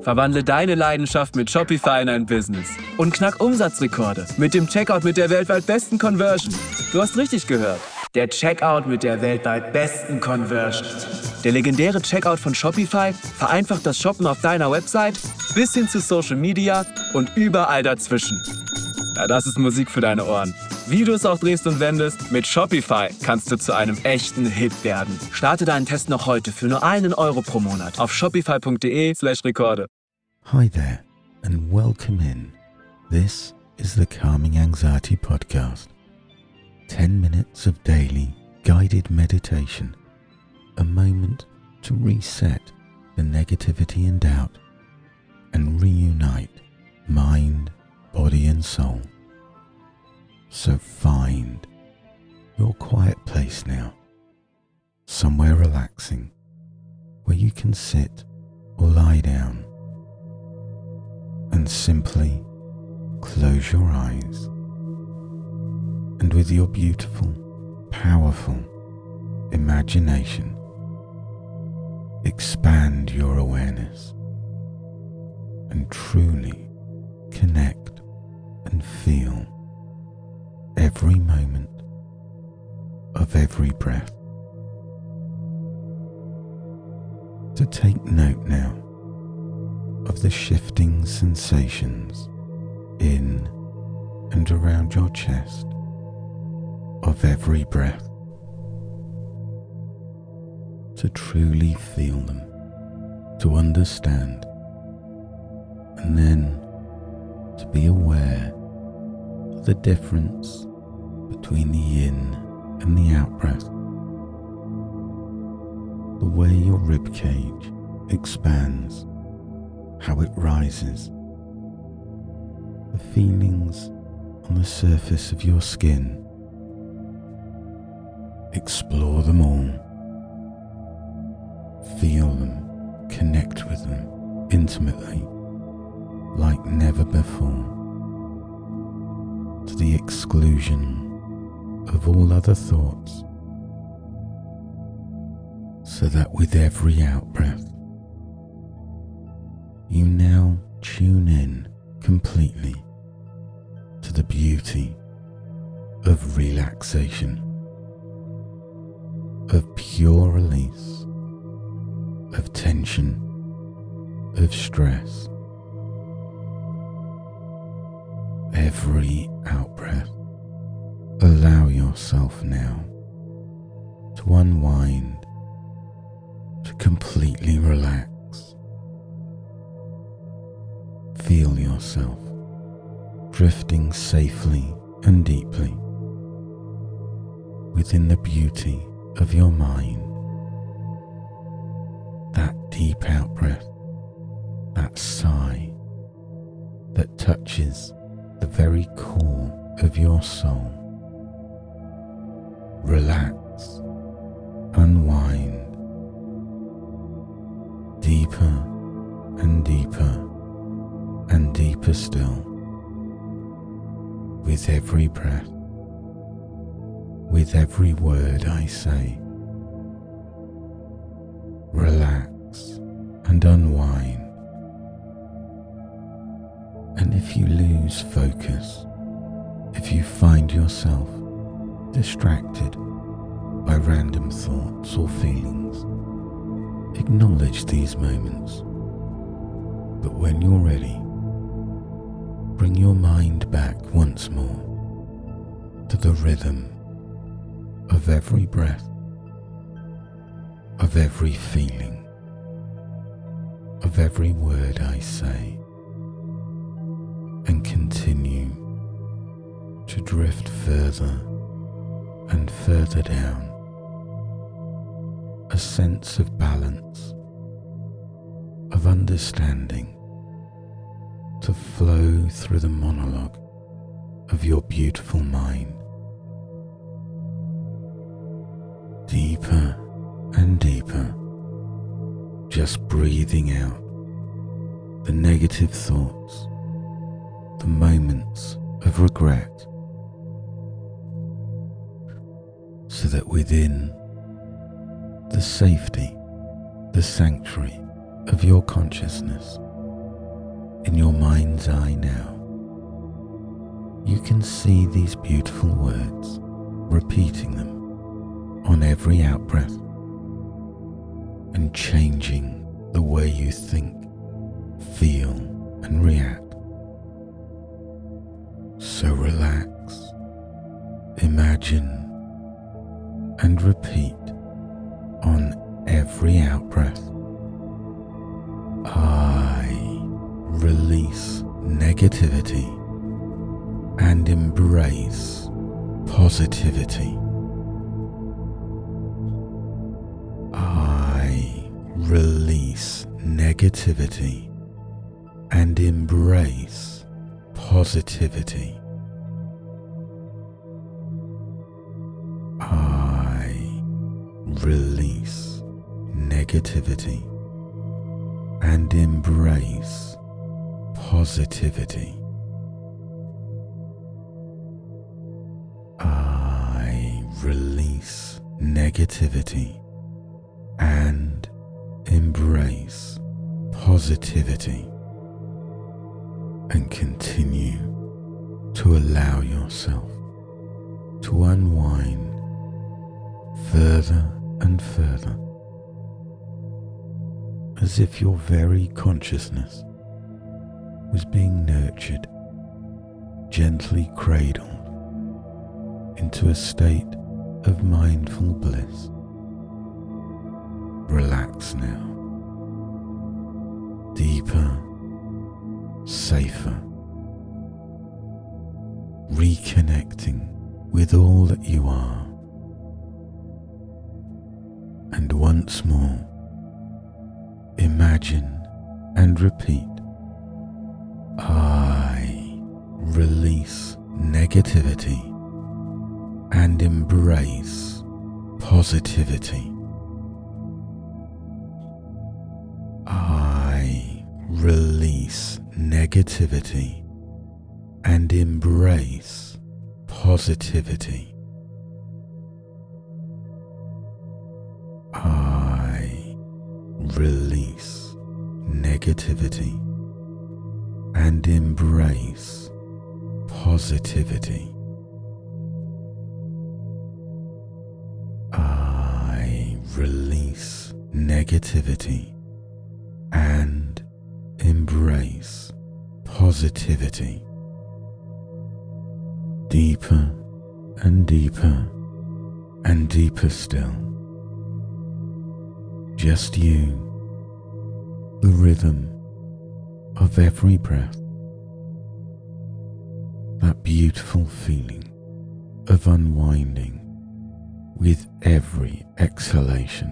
Verwandle deine Leidenschaft mit Shopify in ein Business und knack Umsatzrekorde mit dem Checkout mit der weltweit besten Conversion. Du hast richtig gehört. Der Checkout mit der weltweit besten Conversion. Der legendäre Checkout von Shopify vereinfacht das Shoppen auf deiner Website bis hin zu Social Media und überall dazwischen. Ja, das ist Musik für deine Ohren. Wie du es auch drehst und wendest, mit Shopify kannst du zu einem echten Hit werden. Starte deinen Test noch heute für nur €1 pro Monat auf shopify.de/Rekorde. Hi there and welcome in. This is the Calming Anxiety Podcast. 10 minutes of daily guided meditation. A moment to reset the negativity and doubt and reunite mind, body and soul. So find your quiet place now, somewhere relaxing, where you can sit or lie down and simply close your eyes, and with your beautiful, powerful imagination, expand your awareness and truly connect and feel every moment of every breath. To take note now of the shifting sensations in and around your chest of every breath. To truly feel them, to understand, and then to be aware of the difference between the in and the out breath. The way your ribcage expands, how it rises, the feelings on the surface of your skin. Explore them all. Feel them, connect with them intimately, like never before, to the exclusion of all other thoughts, so that with every out-breath, you now tune in completely to the beauty of relaxation, of pure release, of tension, of stress. Every out-breath, allow yourself now to unwind, to completely relax. Feel yourself drifting safely and deeply within the beauty of your mind. That deep out-breath, that sigh that touches the very core of your soul. Relax, unwind, deeper and deeper and deeper still, with every breath, with every word I say. Relax and unwind. And if you lose focus, if you find yourself distracted by random thoughts or feelings, acknowledge these moments. But when you're ready, bring your mind back once more to the rhythm of every breath, of every feeling, of every word I say, and continue to drift further and further down, a sense of balance, of understanding, to flow through the monologue of your beautiful mind. Deeper and deeper, just breathing out the negative thoughts, the moments of regret, so that within the safety, the sanctuary of your consciousness, in your mind's eye now, you can see these beautiful words, repeating them on every out-breath and changing the way you think, feel and react. So relax, imagine and repeat on every out-breath. I release negativity and embrace positivity. I release negativity and embrace positivity. I release negativity and embrace positivity. I release negativity and embrace positivity, and continue to allow yourself to unwind further and further, as if your very consciousness was being nurtured, gently cradled into a state of mindful bliss. Relax now, deeper, safer, reconnecting with all that you are. And once more, imagine and repeat, I release negativity and embrace positivity. I release negativity and embrace positivity. I release negativity and embrace positivity. I release negativity and embrace positivity. Deeper and deeper and deeper still. Just you, the rhythm of every breath, that beautiful feeling of unwinding with every exhalation.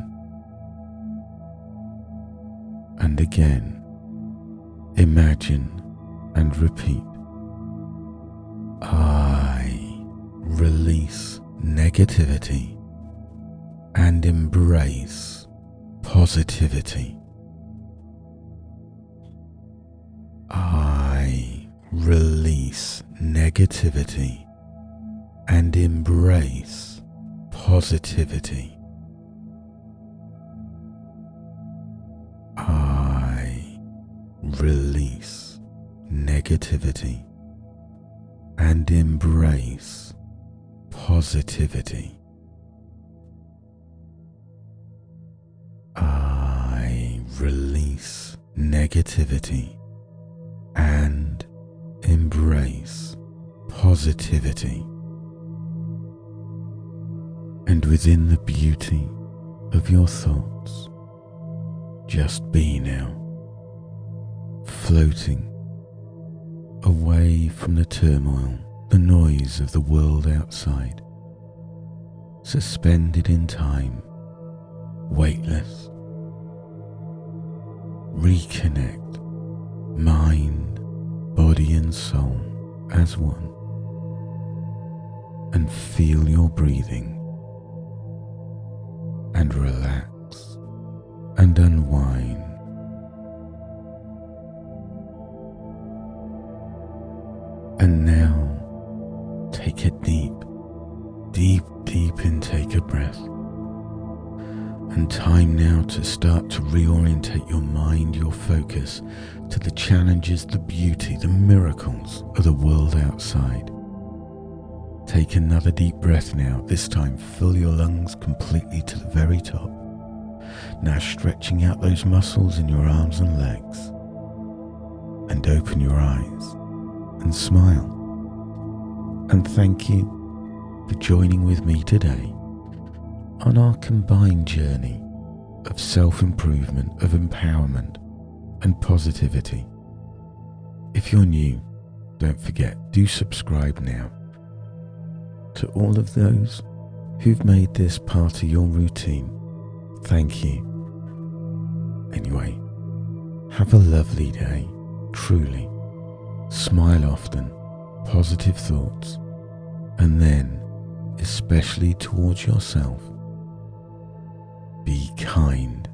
And again, imagine and repeat, I release negativity and embrace positivity. I release negativity and embrace positivity. I release negativity and embrace positivity. I release negativity and embrace positivity. And within the beauty of your thoughts, just be now, floating away from the turmoil, the noise of the world outside, suspended in time, weightless. Reconnect mind, body and soul as one, and feel your breathing, and relax and unwind. And now take a deep intake of breath, And time now to start to reorientate your mind, your focus to the challenges, the beauty, the miracles of the world outside. Take another deep breath now. This time fill your lungs completely to the very top. Now stretching out those muscles in your arms and legs. And open your eyes and smile. And thank you for joining with me today on our combined journey of self-improvement, of empowerment and positivity. If you're new, don't forget, do subscribe now. To all of those who've made this part of your routine, thank you. Anyway, have a lovely day, truly. Smile often, positive thoughts, and then, especially towards yourself, be kind